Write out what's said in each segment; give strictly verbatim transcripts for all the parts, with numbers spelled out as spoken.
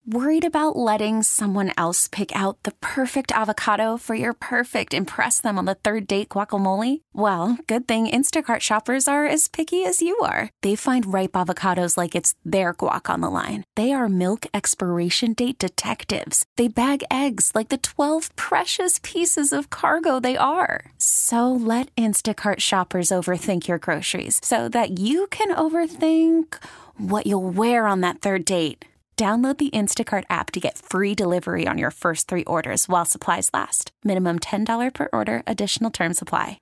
Worried about letting someone else pick out the perfect avocado for your perfect impress them on the third date guacamole? Well, good thing Instacart shoppers are as picky as you are. They find ripe avocados like it's their guac on the line. They are milk expiration date detectives. They bag eggs like the twelve precious pieces of cargo they are. So let Instacart shoppers overthink your groceries so that you can overthink what you'll wear on that third date. Download the Instacart app to get free delivery on your first three orders while supplies last. Minimum ten dollars per order. Additional terms apply.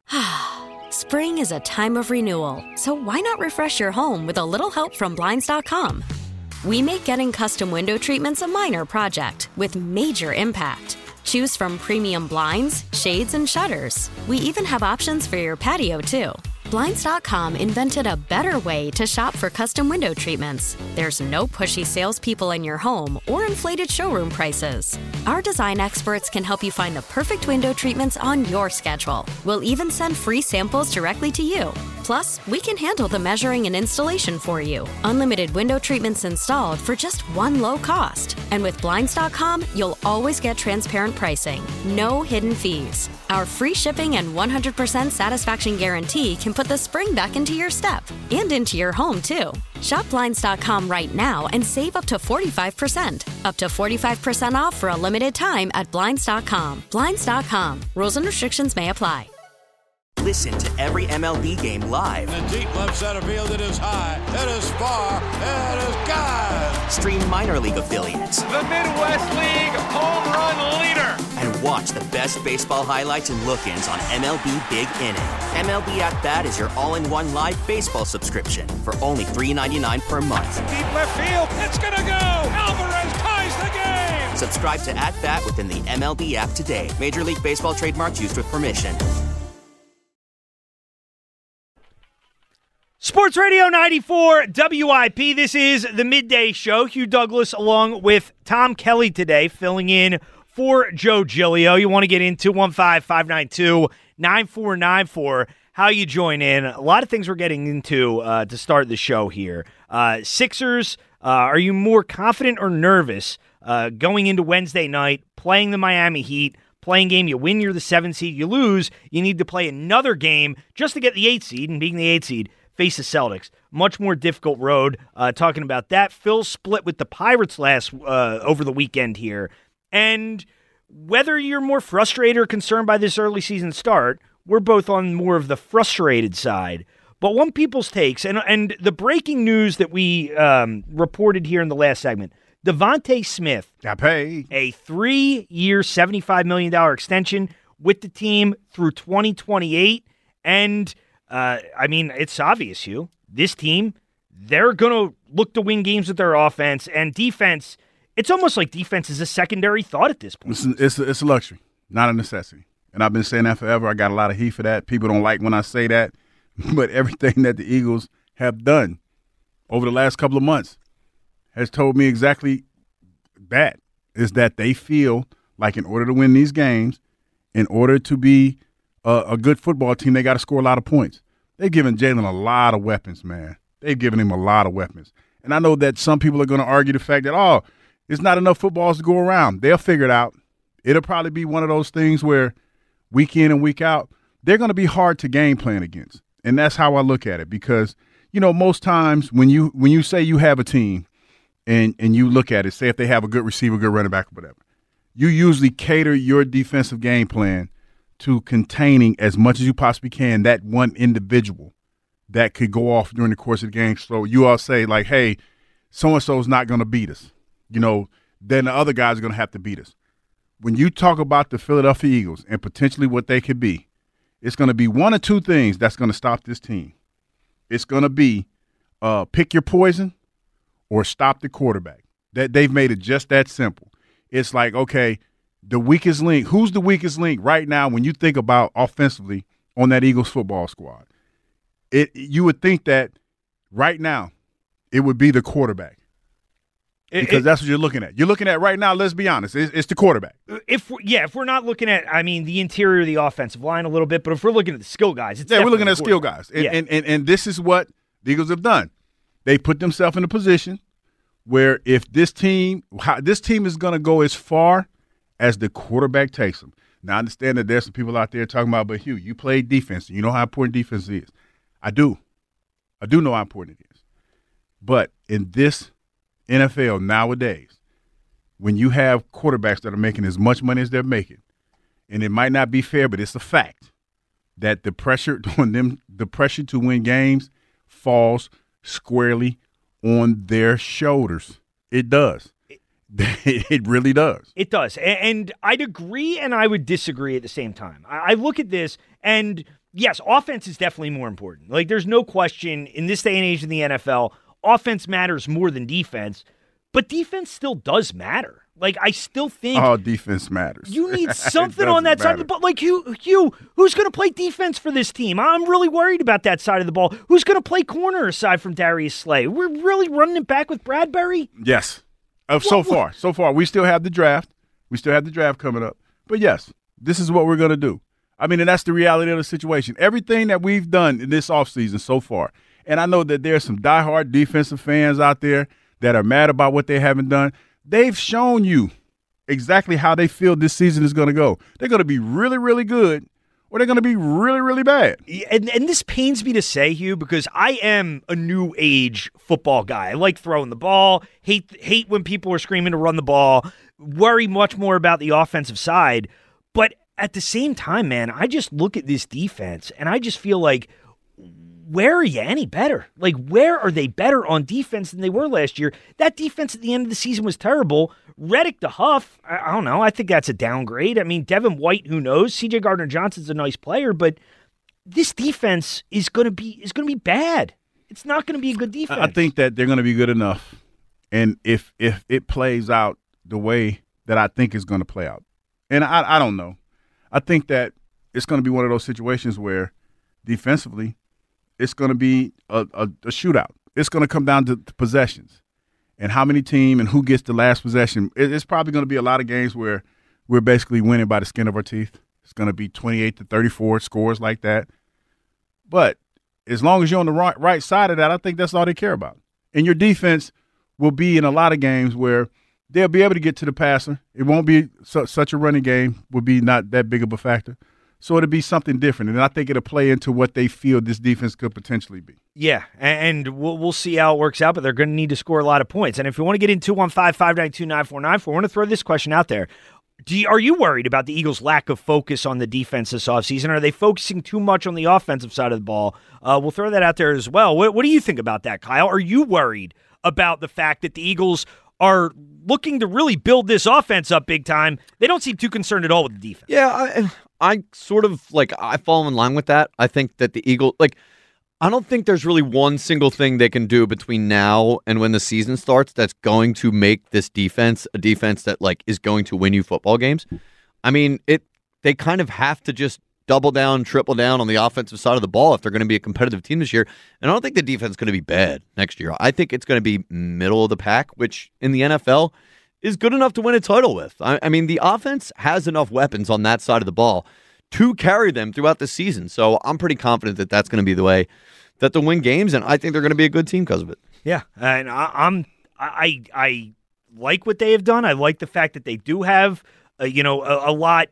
Spring is a time of renewal, so why not refresh your home with a little help from Blinds dot com? We make getting custom window treatments a minor project with major impact. Choose from premium blinds, shades, and shutters. We even have options for your patio, too. Blinds dot com invented a better way to shop for custom window treatments. There's no pushy salespeople in your home or inflated showroom prices. Our design experts can help you find the perfect window treatments on your schedule. We'll even send free samples directly to you. Plus, we can handle the measuring and installation for you. Unlimited window treatments installed for just one low cost. And with Blinds dot com, you'll always get transparent pricing. No hidden fees. Our free shipping and one hundred percent satisfaction guarantee can put the spring back into your step and into your home, too. Shop Blinds dot com right now and save up to forty-five percent. Up to forty-five percent off for a limited time at Blinds dot com. Blinds dot com. Rules and restrictions may apply. Listen to every M L B game live. In the deep left center field, it is high, it is far, it is gone. Stream minor league affiliates. The Midwest League home run leader. And watch the best baseball highlights and look-ins on M L B Big Inning. M L B At Bat is your all-in-one live baseball subscription for only three dollars and ninety-nine cents per month. Deep left field, it's gonna go. Alvarez ties the game. Subscribe to At Bat within the M L B app today. Major League Baseball trademarks used with permission. Sports Radio ninety-four W I P. This is the Midday Show. Hugh Douglas along with Tom Kelly today, filling in for Joe Giglio. You want to get into one five five nine two nine four nine four. How you join in? A lot of things we're getting into uh, to start the show here. Uh, Sixers, uh, are you more confident or nervous uh, going into Wednesday night, playing the Miami Heat? Playing game, you win, you're the seventh seed. You lose, you need to play another game just to get the eighth seed, and being the eighth seed, face the Celtics. Much more difficult road. Uh, talking about that. Phil split with the Pirates last uh, over the weekend here. And whether you're more frustrated or concerned by this early season start, we're both on more of the frustrated side. But one people's takes, and, and the breaking news that we um, reported here in the last segment, Devontae Smith, got paid a three-year, seventy-five million dollars extension with the team through twenty twenty-eight. And Uh, I mean, it's obvious, Hugh. This team, they're going to look to win games with their offense and defense. It's almost like defense is a secondary thought at this point. It's, it's, it's a luxury, not a necessity. And I've been saying that forever. I got a lot of heat for that. People don't like when I say that. But everything that the Eagles have done over the last couple of months has told me exactly that, is that they feel like in order to win these games, in order to be a, a good football team, they got to score a lot of points. They've given Jalen a lot of weapons, man. They've given him a lot of weapons. And I know that some people are going to argue the fact that, oh, there's not enough footballs to go around. They'll figure it out. It'll probably be one of those things where week in and week out, they're going to be hard to game plan against. And that's how I look at it because, you know, most times when you when you say you have a team and, and you look at it, say if they have a good receiver, good running back, or whatever, you usually cater your defensive game plan to containing as much as you possibly can that one individual that could go off during the course of the game. So you all say, like, hey, so-and-so is not going to beat us. You know, then the other guys are going to have to beat us. When you talk about the Philadelphia Eagles and potentially what they could be, it's going to be one or two things that's going to stop this team. It's going to be uh, pick your poison or stop the quarterback. That they've made it just that simple. It's like, okay, the weakest link. Who's the weakest link right now when you think about offensively on that Eagles football squad? It you would think that right now it would be the quarterback. Because it, that's what you're looking at. You're looking at right now, let's be honest, it's, it's the quarterback. If we're, Yeah, if we're not looking at, I mean, the interior of the offensive line a little bit, but if we're looking at the skill guys, it's Yeah, we're looking at skill quarterback. guys. And, yeah. and, and, and this is what the Eagles have done. They put themselves in a position where if this team how, this team is going to go as far as the quarterback takes them. Now, I understand that there's some people out there talking about, but Hugh, you play defense. You know how important defense is. I do. I do know how important it is. But in this N F L nowadays, when you have quarterbacks that are making as much money as they're making, and it might not be fair, but it's a fact that the pressure on them, the pressure to win games falls squarely on their shoulders. It does. It really does. It does. And I'd agree and I would disagree at the same time. I look at this and, yes, offense is definitely more important. Like, there's no question in this day and age in the N F L, offense matters more than defense, but defense still does matter. Like, I still think all defense matters. You need something on that matter. side of the ball. Like, you, you who's going to play defense for this team? I'm really worried about that side of the ball. Who's going to play corner aside from Darius Slay? We're really running it back with Bradbury? Yes. Uh, so what, far, so far. We still have the draft. We still have the draft coming up. But, yes, this is what we're going to do. I mean, and that's the reality of the situation. Everything that we've done in this offseason so far, and I know that there's some diehard defensive fans out there that are mad about what they haven't done. They've shown you exactly how they feel this season is going to go. They're going to be really, really good, or they're going to be really, really bad. And, and this pains me to say, Hugh, because I am a new age football guy. I like throwing the ball, hate hate when people are screaming to run the ball, worry much more about the offensive side. But at the same time, man, I just look at this defense, and I just feel like, where are you any better? Like, where are they better on defense than they were last year? That defense at the end of the season was terrible. Reddick to Huff, I, I don't know. I think that's a downgrade. I mean, Devin White, who knows? C J Gardner-Johnson's a nice player, but this defense is going to be is going to be bad. It's not going to be a good defense. I think that they're going to be good enough, and if if it plays out the way that I think it's going to play out, and I I don't know, I think that it's going to be one of those situations where defensively, it's going to be a, a, a shootout. It's going to come down to, to possessions and how many team and who gets the last possession. It, it's probably going to be a lot of games where we're basically winning by the skin of our teeth. It's going to be twenty-eight to thirty-four scores like that. But as long as you're on the right, right side of that, I think that's all they care about. And your defense will be in a lot of games where they'll be able to get to the passer. It won't be su- such a running game would be not that big of a factor. So it'll be something different, and I think it'll play into what they feel this defense could potentially be. Yeah, and we'll we'll see how it works out, but they're going to need to score a lot of points. And if you want to get in two one five, five nine two, nine four nine four, I want to throw this question out there. Do you, are you worried about the Eagles' lack of focus on the defense this offseason? Are they focusing too much on the offensive side of the ball? Uh, we'll throw that out there as well. What, what do you think about that, Kyle? Are you worried about the fact that the Eagles are looking to really build this offense up big time? They don't seem too concerned at all with the defense. Yeah, I, I sort of, like, I fall in line with that. I think that the Eagles, like, I don't think there's really one single thing they can do between now and when the season starts that's going to make this defense a defense that, like, is going to win you football games. I mean, it. They kind of have to just double down, triple down on the offensive side of the ball if they're going to be a competitive team this year. And I don't think the defense is going to be bad next year. I think it's going to be middle of the pack, which in the N F L is good enough to win a title with. I, I mean, the offense has enough weapons on that side of the ball to carry them throughout the season. So I'm pretty confident that that's going to be the way that they'll win games, and I think they're going to be a good team because of it. Yeah, and I, I'm I I like what they have done. I like the fact that they do have uh, you know a, a lot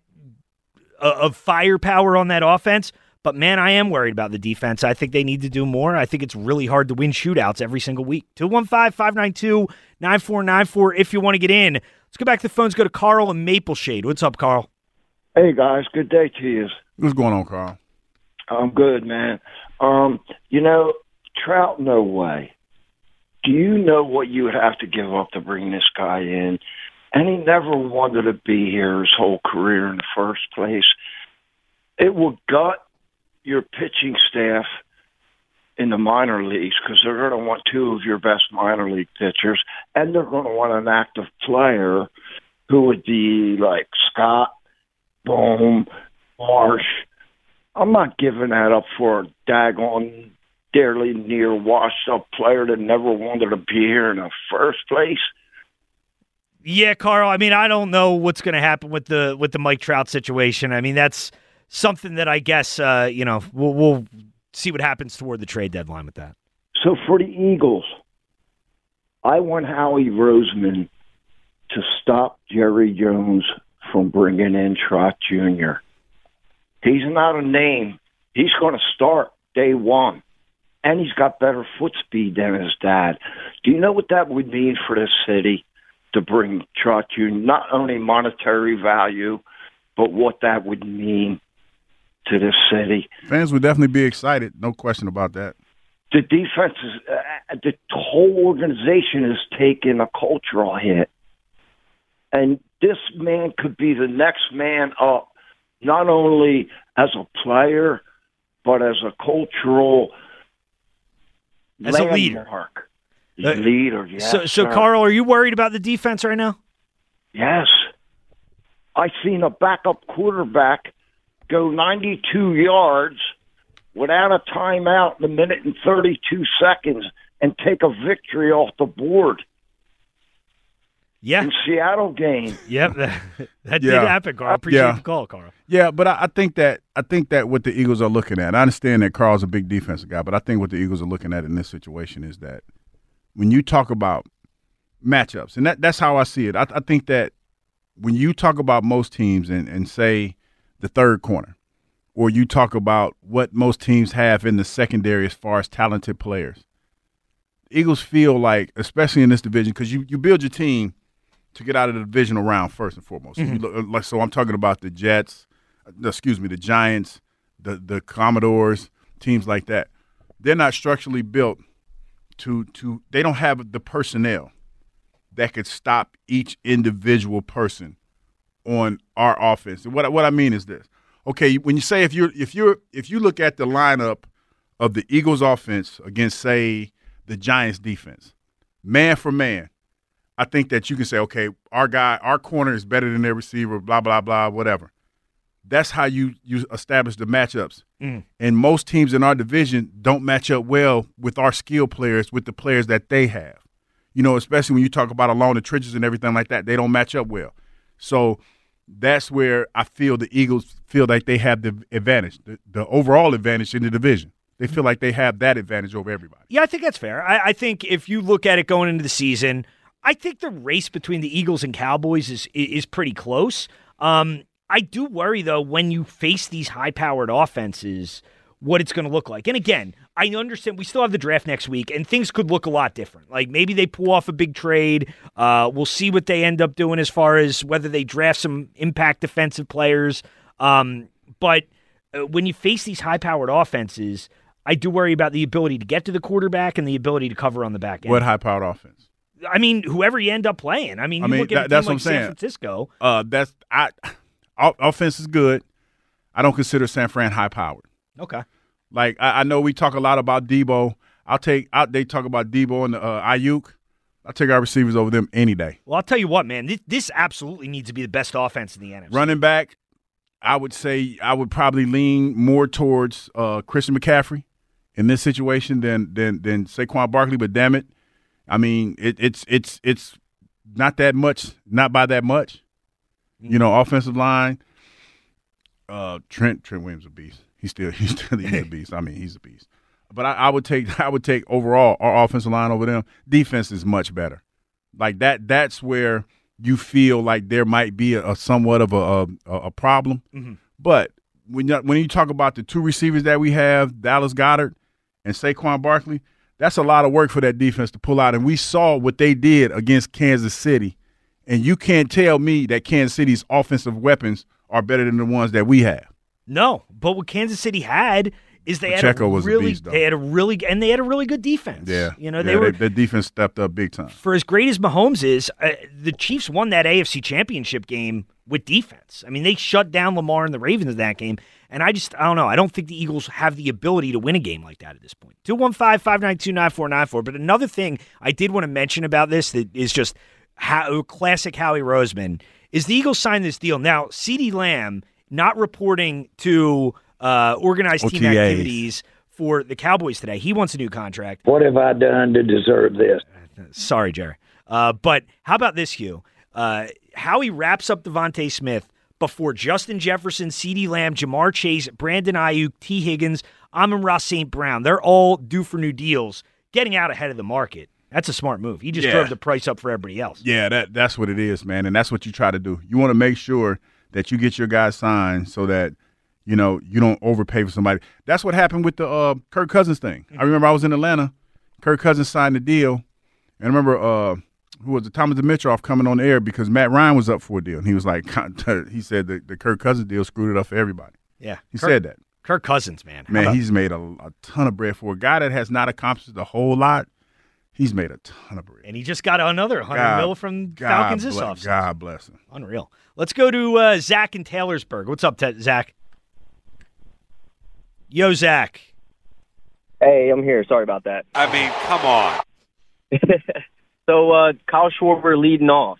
of firepower on that offense. But man, I am worried about the defense. I think they need to do more. I think it's really hard to win shootouts every single week. two one five, five nine two, nine four nine four if you want to get in. Let's go back to the phones. Go to Carl in Maple Shade. What's up, Carl? Hey, guys. Good day to you. What's going on, Carl? I'm good, man. Um, you know, Trout, no way. Do you know what you would have to give up to bring this guy in? And he never wanted to be here his whole career in the first place. It will gut your pitching staff in the minor leagues because they're going to want two of your best minor league pitchers, and they're going to want an active player who would be like Scott, Bohm, Marsh. I'm not giving that up for a daggone, dearly near washed-up player that never wanted to be here in the first place. Yeah, Carl. I mean, I don't know what's going to happen with the with the Mike Trout situation. I mean, that's something that I guess uh, you know we'll, we'll see what happens toward the trade deadline with that. So for the Eagles, I want Howie Roseman to stop Jerry Jones from bringing in Trot Junior He's not a name. He's going to start day one. And he's got better foot speed than his dad. Do you know what that would mean for this city to bring Trot Junior? Not only monetary value, but what that would mean to this city. Fans would definitely be excited. No question about that. The defense is, uh, the whole organization is taking a cultural hit. And this man could be the next man up, not only as a player, but as a cultural As a leader. landmark. Uh, leader, yes. So, so sir. Carl, are you worried about the defense right now? Yes. I seen a backup quarterback go ninety-two yards without a timeout in a minute and thirty-two seconds and take a victory off the board. Yeah. In Seattle game. Yep, that, that Yeah. did happen, Carl. I appreciate Yeah. the call, Carl. Yeah, but I, I think that I think that what the Eagles are looking at, I understand that Carl's a big defensive guy, but I think what the Eagles are looking at in this situation is that when you talk about matchups, and that, that's how I see it. I, I think that when you talk about most teams and, and say the third corner, or you talk about what most teams have in the secondary as far as talented players, Eagles feel like, especially in this division, because you, you build your team to get out of the divisional round first and foremost. Mm-hmm. You look, like, so I'm talking about the Jets, excuse me, the Giants, the the Commodores, teams like that. They're not structurally built to to. They don't have the personnel that could stop each individual person on our offense. And what what I mean is this: okay, when you say if you're if you're if you look at the lineup of the Eagles offense against, say, the Giants defense, man for man, I think that you can say, okay, our guy, our corner is better than their receiver, blah, blah, blah, whatever. That's how you, you establish the matchups. Mm. And most teams in our division don't match up well with our skill players, with the players that they have. You know, especially when you talk about along the trenches and everything like that, they don't match up well. So that's where I feel the Eagles feel like they have the advantage, the, the overall advantage in the division. They feel like they have that advantage over everybody. Yeah, I think that's fair. I, I think if you look at it going into the season, I think the race between the Eagles and Cowboys is is pretty close. Um, I do worry, though, when you face these high-powered offenses, what it's going to look like. And again, I understand we still have the draft next week, and things could look a lot different. Like maybe they pull off a big trade. Uh, we'll see what they end up doing as far as whether they draft some impact defensive players. Um, but uh, when you face these high-powered offenses, I do worry about the ability to get to the quarterback and the ability to cover on the back end. What high-powered offense? I mean, whoever you end up playing. I mean, you I mean, look at that, a team that's like what I'm San saying. Francisco. Uh, that's I. Offense is good. I don't consider San Fran high-powered. Okay. Like I, I know we talk a lot about Debo. I'll take out. They talk about Debo and uh, Ayuk. I'll take our receivers over them any day. Well, I'll tell you what, man. This, this absolutely needs to be the best offense in the N F C. Running back, I would say I would probably lean more towards uh, Christian McCaffrey in this situation than than than Saquon Barkley. But damn it, I mean it, it's it's it's not that much, not by that much. You know, offensive line. Uh, Trent Trent Williams a beast. He's still he's still he's a beast. I mean, he's a beast. But I, I would take I would take overall our offensive line over them. Defense is much better. Like that. That's where you feel like there might be a, a somewhat of a a, a problem. Mm-hmm. But when you, when you talk about the two receivers that we have, Dallas Goedert and Saquon Barkley, that's a lot of work for that defense to pull out. And we saw what they did against Kansas City. And you can't tell me that Kansas City's offensive weapons are better than the ones that we have. No, but what Kansas City had is they Pacheco had a was a really, beast, though. they had a really, and they had a really good defense. Yeah, you know, yeah, they were the defense stepped up big time. For as great as Mahomes is, uh, the Chiefs won that A F C Championship game with defense. I mean, they shut down Lamar and the Ravens in that game, and I just, I don't know. I don't think the Eagles have the ability to win a game like that at this point. two one five, five nine two, nine four nine four. But another thing I did want to mention about this that is just how, classic Howie Roseman is the Eagles signed this deal. Now, CeeDee Lamb not reporting to uh, organized team O T As activities for the Cowboys today. He wants a new contract. What have I done to deserve this? Sorry, Jerry. Uh, but how about this, Hugh? Uh, Howie wraps up Devontae Smith before Justin Jefferson, CeeDee Lamb, Jamar Chase, Brandon Ayuk, T. Higgins, Amon-Ra Saint Brown. They're all due for new deals, getting out ahead of the market. That's a smart move. He just Yeah. drove the price up for everybody else. Yeah, that that's what it is, man, and that's what you try to do. You want to make sure that you get your guys signed so that you know you don't overpay for somebody. That's what happened with the uh, Kirk Cousins thing. I remember I was in Atlanta. Kirk Cousins signed the deal, and I remember uh, who was it, Thomas Dimitroff coming on the air because Matt Ryan was up for a deal, and he was like, he said the, the Kirk Cousins deal screwed it up for everybody. Yeah, he Kirk, said that. Kirk Cousins, man, How man, about- he's made a, a ton of bread for a guy that has not accomplished a whole lot. He's made a ton of bread. And he just got another one hundred God- mil from God Falcons this bless- offseason. God bless him. Unreal. Let's go to uh, Zach in Taylorsburg. What's up, Te- Zach? Yo, Zach. Hey, I'm here. Sorry about that. I mean, come on. So, uh, Kyle Schwarber leading off.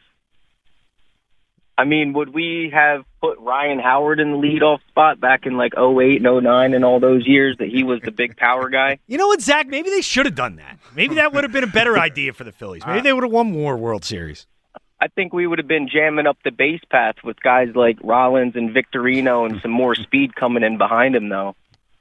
I mean, would we have put Ryan Howard in the leadoff spot back in like oh eight and oh nine and all those years that he was the big power guy? You know what, Zach? Maybe they should have done that. Maybe that would have been a better idea for the Phillies. Maybe they would have won more World Series. I think we would have been jamming up the base path with guys like Rollins and Victorino and some more speed coming in behind him, though.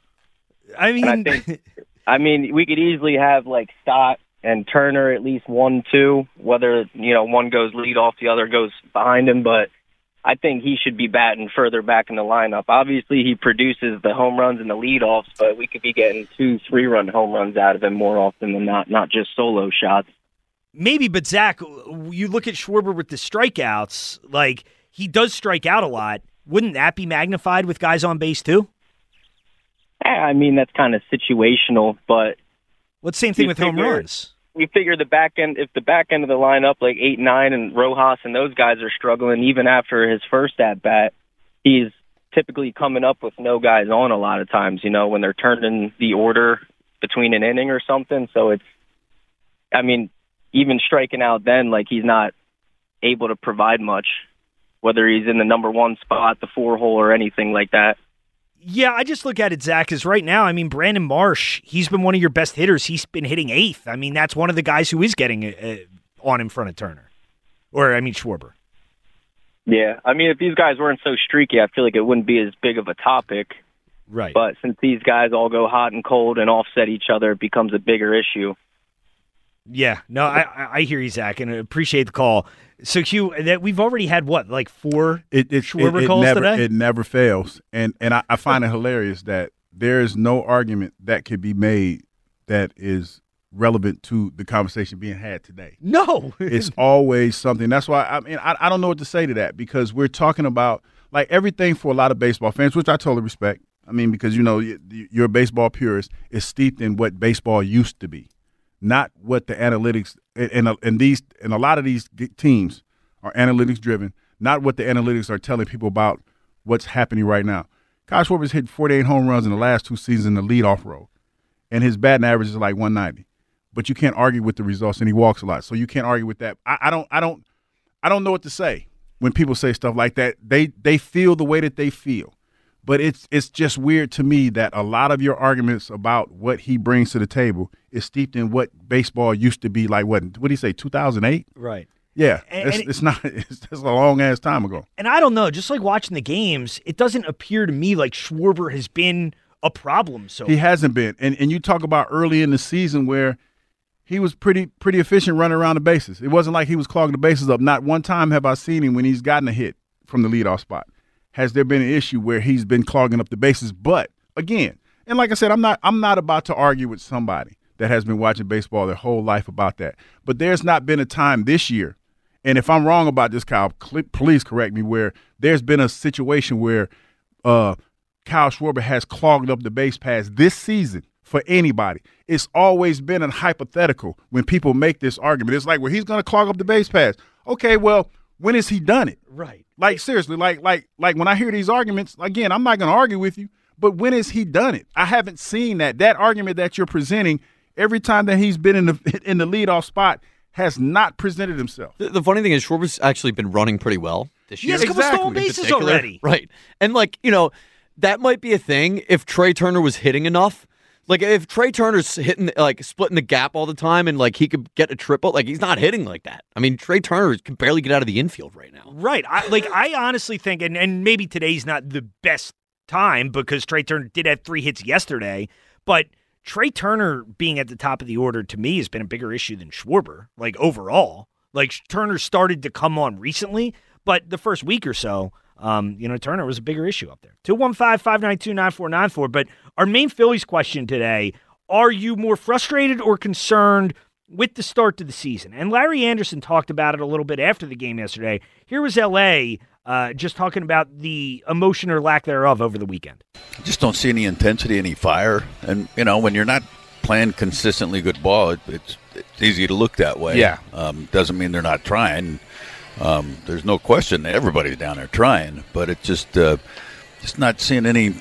I mean, And I think, I mean, we could easily have like Stott and Turner at least one, two, whether, you know, one goes lead off, the other goes behind him, but I think he should be batting further back in the lineup. Obviously, he produces the home runs and the leadoffs, but we could be getting two, three-run home runs out of him more often than not, not just solo shots. maybe, but Zach, you look at Schwarber with the strikeouts, like he does strike out a lot. Wouldn't that be magnified with guys on base too? I mean, that's kind of situational, but Well, same thing you with home figure- runs. You figure the back end, if the back end of the lineup, like eight, nine, and Rojas and those guys are struggling, even after his first at bat, he's typically coming up with no guys on a lot of times. You know, when they're turning the order between an inning or something. So it's, I mean, even striking out then, like he's not able to provide much, whether he's in the number one spot, the four hole, or anything like that. Yeah, I just look at it, Zach, as right now, I mean, Brandon Marsh, he's been one of your best hitters. He's been hitting eighth. I mean, that's one of the guys who is getting uh, on in front of Turner. Or, I mean, Schwarber. Yeah, I mean, if these guys weren't so streaky, I feel like it wouldn't be as big of a topic. Right. But since these guys all go hot and cold and offset each other, it becomes a bigger issue. Yeah, no, I, I- I hear you, Zach, and I appreciate the call. So, Hugh, that we've already had, what, like four It, it, Schwarber it, it calls never, today? It never fails. And and I, I find it hilarious that there is no argument that could be made that is relevant to the conversation being had today. No. It's always something. That's why, I mean, I, I don't know what to say to that because we're talking about, like, everything for a lot of baseball fans, which I totally respect. I mean, because, you know, you- you're a baseball purist, is steeped in what baseball used to be, not what the analytics and and, and these and a lot of these g- teams are analytics driven, not what the analytics are telling people about what's happening right now. Kyle Schwarber's hit forty-eight home runs in the last two seasons in the leadoff role, and his batting average is like one ninety. But you can't argue with the results, and he walks a lot, so you can't argue with that. I, I don't, I don't, I don't know what to say when people say stuff like that. They they feel the way that they feel. But it's it's just weird to me that a lot of your arguments about what he brings to the table is steeped in what baseball used to be like. What what did he say? two thousand eight. Right. Yeah, And- it's, and it- it's not. It's, it's a long ass time ago. And I don't know, just like watching the games, it doesn't appear to me like Schwarber has been a problem so He hasn't been. And and you talk about early in the season where he was pretty pretty efficient running around the bases. It wasn't like he was clogging the bases up. Not one time have I seen him when he's gotten a hit from the leadoff spot. Has there been an issue where he's been clogging up the bases? But again, and like I said, I'm not I'm not about to argue with somebody that has been watching baseball their whole life about that. But there's not been a time this year, and if I'm wrong about this, Kyle, cl- please correct me, where there's been a situation where uh, Kyle Schwarber has clogged up the base paths this season for anybody. It's always been a hypothetical when people make this argument. It's like, well, he's going to clog up the base paths. Okay, well, when has he done it? Right. Like, seriously, like like like when I hear these arguments, again, I'm not going to argue with you, but when has he done it? I haven't seen that. That argument that you're presenting every time that he's been in the in the leadoff spot has not presented himself. The, the funny thing is, Schwarber's actually been running pretty well this He year. has a couple stolen in bases particular. already. Right. And, like, you know, that might be a thing if Trey Turner was hitting enough. Like, if Trey Turner's hitting, like, splitting the gap all the time and, like, he could get a triple, like, he's not hitting like that. I mean, Trey Turner can barely get out of the infield right now. Right. I, like, I honestly think, and, and maybe today's not the best time because Trey Turner did have three hits yesterday, but Trey Turner being at the top of the order to me has been a bigger issue than Schwarber, like overall. Like Turner started to come on recently, but the first week or so, um, you know, Turner was a bigger issue up there. two one five, five nine two, nine four nine four. But our main Phillies question today, are you more frustrated or concerned with the start to the season? And Larry Anderson talked about it a little bit after the game yesterday. Here was L A uh, just talking about the emotion or lack thereof over the weekend. I just don't see any intensity, any fire. And, you know, when you're not playing consistently good ball, it, it's, it's easy to look that way. Yeah. Um, doesn't mean they're not trying. Um, there's no question everybody's down there trying, but it's just uh, just not seeing any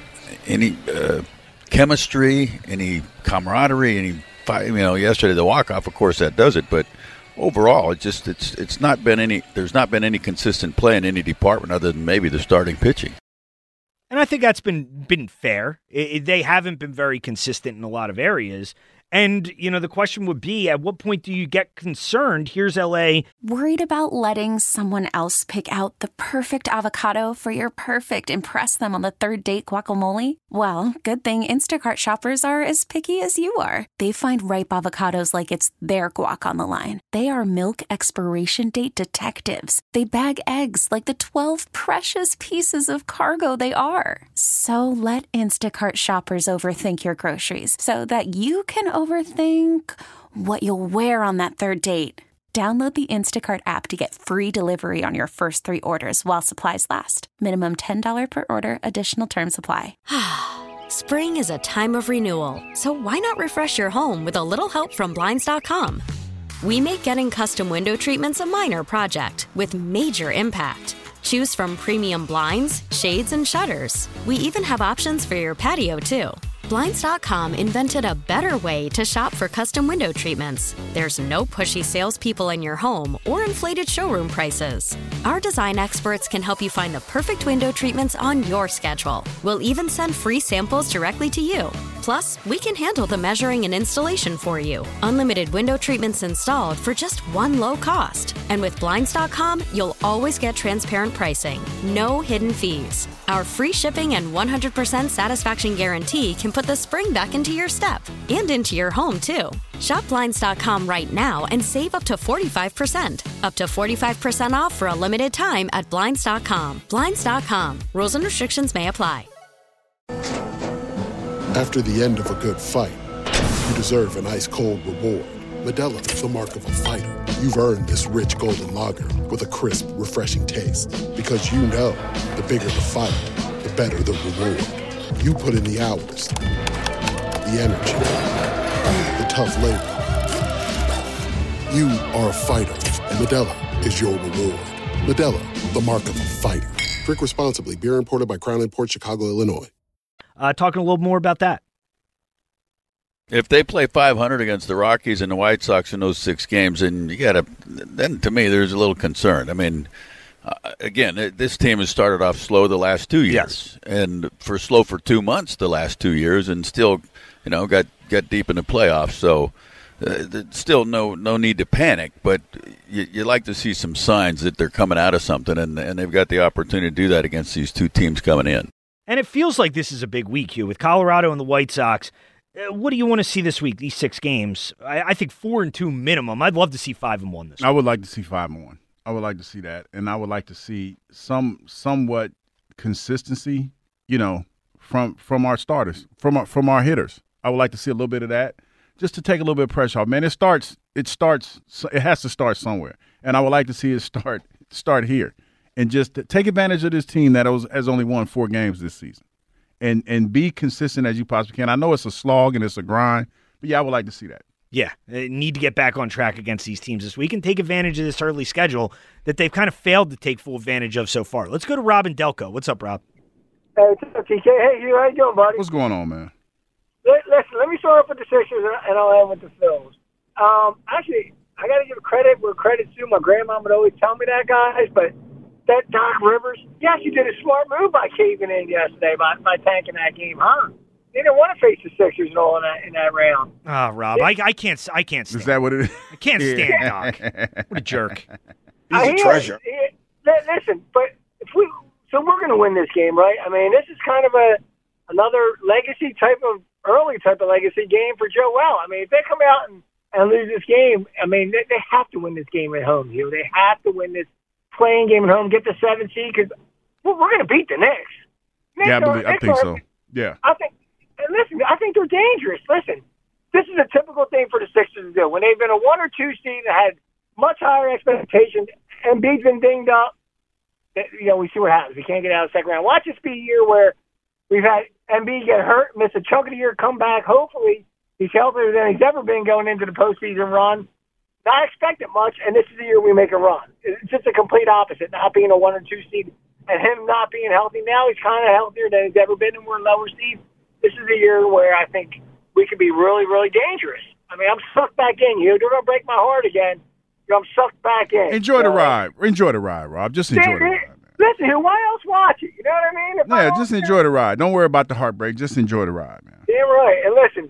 any uh, chemistry, any camaraderie, any fight. You know, yesterday the walk-off, of course, that does it, but overall, it just it's it's not been any. There's not been any consistent play in any department other than maybe the starting pitching. And I think that's been been fair. It, it, they haven't been very consistent in a lot of areas. And, you know, the question would be, at what point do you get concerned? Here's L A. Worried about letting someone else pick out the perfect avocado for your perfect impress them on the third date guacamole? Well, good thing Instacart shoppers are as picky as you are. They find ripe avocados like it's their guac on the line. They are milk expiration date detectives. They bag eggs like the twelve precious pieces of cargo they are. So let Instacart shoppers overthink your groceries so that you can overthink what you'll wear on that third date. Download the Instacart app to get free delivery on your first three orders while supplies last. Minimum ten dollars per order. Additional terms apply. Spring is a time of renewal, so why not refresh your home with a little help from Blinds dot com? We make getting custom window treatments a minor project with major impact. Choose from premium blinds, shades, and shutters. We even have options for your patio, too. Blinds dot com invented a better way to shop for custom window treatments. There's no pushy salespeople in your home or inflated showroom prices. Our design experts can help you find the perfect window treatments on your schedule. We'll even send free samples directly to you. Plus, we can handle the measuring and installation for you. Unlimited window treatments installed for just one low cost. And with Blinds dot com, you'll always get transparent pricing. No hidden fees. Our free shipping and one hundred percent satisfaction guarantee can put the spring back into your step and into your home, too. Shop Blinds dot com right now and save up to forty-five percent. Up to forty-five percent off for a limited time at Blinds dot com. Blinds dot com. Rules and restrictions may apply. After the end of a good fight, you deserve an ice-cold reward. Modelo is the mark of a fighter. You've earned this rich golden lager with a crisp, refreshing taste. Because you know, the bigger the fight, the better the reward. You put in the hours, the energy, the tough labor. You are a fighter, and Modelo is your reward. Modelo, the mark of a fighter. Drink responsibly. Beer imported by Crown Imports, Chicago, Illinois. Uh, talking a little more about that. If they play five hundred against the Rockies and the White Sox in those six games, and you got to, then to me, there's a little concern. I mean, uh, again, this team has started off slow the last two years, yes. and for slow for two months the last two years, and still, you know, got got deep in the playoffs. So, uh, still no no need to panic, but you, you like to see some signs that they're coming out of something, and and they've got the opportunity to do that against these two teams coming in. And it feels like this is a big week, Hugh, with Colorado and the White Sox. Uh, what do you want to see this week, these six games? I, I think four and two minimum. I'd love to see five and one this week. I would like to see five and one. I would like to see that. And I would like to see some somewhat consistency, you know, from from our starters, from our, from our hitters. I would like to see a little bit of that just to take a little bit of pressure off. Man, it starts, it starts, it has to start somewhere. And I would like to see it start start here. And just take advantage of this team that has only won four games this season. And and be consistent as you possibly can. I know it's a slog and it's a grind, but, yeah, I would like to see that. Yeah, they need to get back on track against these teams this week and take advantage of this early schedule that they've kind of failed to take full advantage of so far. Let's go to Rob and Delco. What's up, Rob? Hey, what's up, T K? Hey, Hugh, how you doing, buddy? What's going on, man? Listen, let me start off with the Sixers, and I'll end with the Phils. Um, actually, I got to give credit where credit's due. My grandma would always tell me that, guys, but that Doc Rivers, he actually did a smart move by caving in yesterday, by, by tanking that game, huh? They didn't want to face the Sixers at all in that in that round. Ah, oh, Rob, I, I can't I can't stand Is that what it is? I can't stand Doc. What a jerk. He's a treasure. He, he, listen, but if we so we're going to win this game, right? I mean, this is kind of a another legacy type of early type of legacy game for Joel. I mean, if they come out and, and lose this game, I mean, they, they have to win this game at home. You know, they have to win this playing game at home, get the seven seed, because well, we're going to beat the Knicks. Knicks yeah, I, are, believe, I Knicks think are, so. Yeah. I think. And listen, I think they're dangerous. Listen, this is a typical thing for the Sixers to do. When they've been a one or two seed that had much higher expectations, and Embiid's been dinged up, you know, we see what happens. We can't get out of the second round. Watch this be a year where we've had Embiid get hurt, miss a chunk of the year, come back. Hopefully, he's healthier than he's ever been going into the postseason run. Not expecting much, and this is the year we make a run. It's just a complete opposite, not being a one or two seed, and him not being healthy. Now he's kind of healthier than he's ever been, and we're lower seed. This is a year where I think we could be really, really dangerous. I mean, I'm sucked back in. You know, they're going to break my heart again. I'm sucked back in. Enjoy so, the ride. Enjoy the ride, Rob. Just enjoy the ride. Listen, why else watch it? You know what I mean? If Yeah, just enjoy the ride. Don't worry about the heartbreak. Just enjoy the ride, man. Damn right. And listen,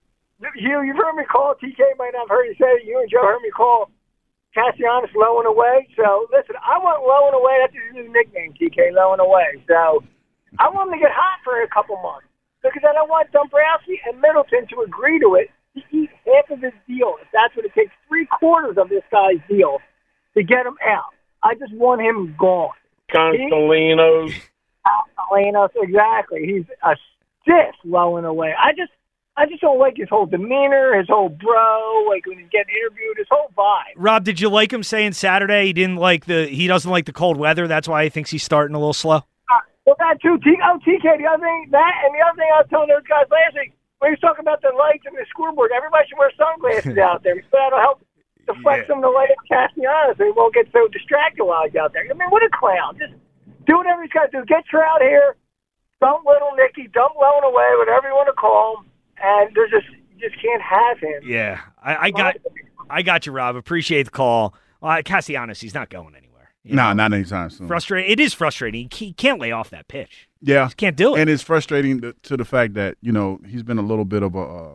you, you've heard me call, T K might not have heard you say it, you and Joe heard me call Castellanos low and away. So, listen, I want low and away. That's his new nickname, T K, low and away. So, I want him to get hot for a couple months. Because then I want Dombrowski and Middleton to agree to it to eat half of his deal. If that's what it takes, three quarters of this guy's deal to get him out. I just want him gone. Constantino's. Constantino's, exactly. He's a stiff low and away. I just I just don't like his whole demeanor, his whole bro, like when he's getting interviewed, his whole vibe. Rob, did you like him saying Saturday he didn't like the he doesn't like the cold weather? That's why he thinks he's starting a little slow? Well, that too. T- oh, T K, the other thing, that, and the other thing I was telling those guys last week, when he was talking about the lights and the scoreboard, everybody should wear sunglasses out there. So that'll help deflect Yeah. some of the light of Castellanos, so he won't get so distracted while he's out there. I mean, what a clown. Just do whatever he's got to do. Get Trout here, dump little Nicky, dump Lowen away, whatever you want to call him, and there's just, you just can't have him. Yeah, I, I got I got you, Rob. Appreciate the call. Uh, Castellanos, he's not going anywhere. No, nah, not anytime soon. Frustrating. It is frustrating. He can't lay off that pitch. Yeah. Just can't do it. And it's frustrating to, to the fact that, you know, he's been a little bit of a uh,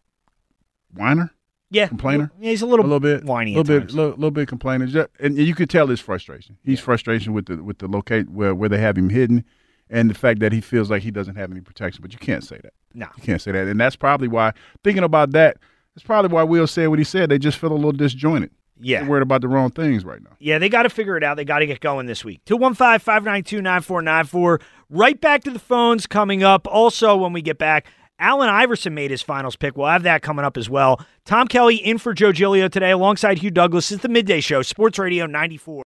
whiner. Yeah. Complainer. Yeah, he's a little, a little bit whiny A little at bit, times. little, little bit complaining. Just, and you could tell his frustration. He's Yeah. frustration with the with the locate where, where they have him hidden and the fact that he feels like he doesn't have any protection. But you can't say that. No. You can't say that. And that's probably why, thinking about that, that's probably why Will said what he said. They just feel a little disjointed. Yeah. They're worried about the wrong things right now. Yeah, they got to figure it out. They got to get going this week. two one five, five nine two, nine four nine four. Right back to the phones coming up. Also, when we get back, Allen Iverson made his finals pick. We'll have that coming up as well. Tom Kelly in for Joe Giglio today alongside Hugh Douglas. It's the Midday Show, Sports Radio ninety-four.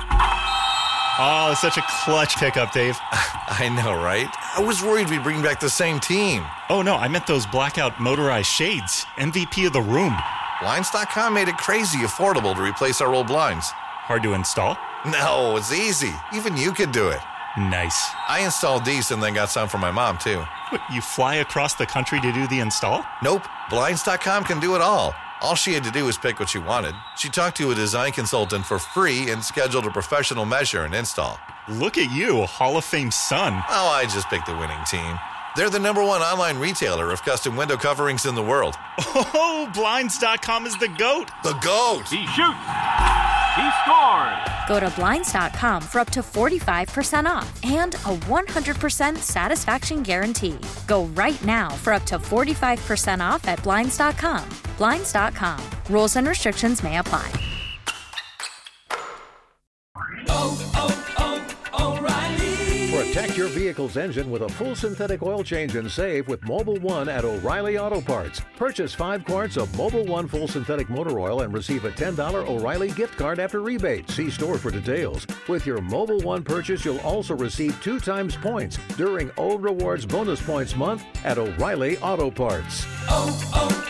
Oh, it's such a clutch pickup, Dave. I know, right? I was worried we'd bring back the same team. Oh, no, I meant those blackout motorized shades. M V P of the room. Blinds dot com made it crazy affordable to replace our old blinds. Hard to install? No, it's easy. Even you could do it. Nice. I installed these and then got some for my mom, too. What, you fly across the country to do the install? Nope. Blinds dot com can do it all. All she had to do was pick what she wanted. She talked to a design consultant for free and scheduled a professional measure and install. Look at you, Hall of Fame son. Oh, I just picked the winning team. They're the number one online retailer of custom window coverings in the world. Oh, Blinds dot com is the GOAT. The GOAT! He shoots. He scores. Go to Blinds dot com for up to forty-five percent off and a one hundred percent satisfaction guarantee. Go right now for up to forty-five percent off at Blinds dot com. Blinds dot com. Rules and restrictions may apply. Oh, oh, oh, O'Reilly. Protect your vehicle's engine with a full synthetic oil change and save with Mobile One at O'Reilly Auto Parts. Purchase five quarts of Mobile One full synthetic motor oil and receive a ten dollars O'Reilly gift card after rebate. See store for details. With your Mobile One purchase, you'll also receive two times points during O Rewards Bonus Points Month at O'Reilly Auto Parts. Oh,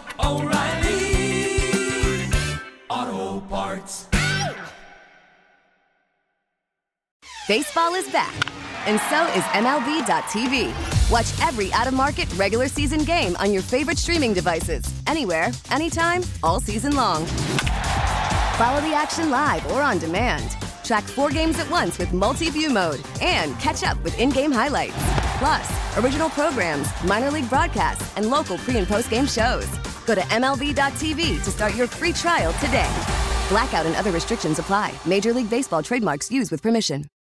oh, oh, O'Reilly Auto Parts. Baseball is back, and so is M L B dot T V. Watch every out-of-market regular season game on your favorite streaming devices, anywhere, anytime, all season long. Follow the action live or on demand. Track four games at once with multi-view mode and catch up with in-game highlights. Plus, original programs, minor league broadcasts, and local pre- and post-game shows. Go to M L B dot T V to start your free trial today. Blackout and other restrictions apply. Major League Baseball trademarks used with permission.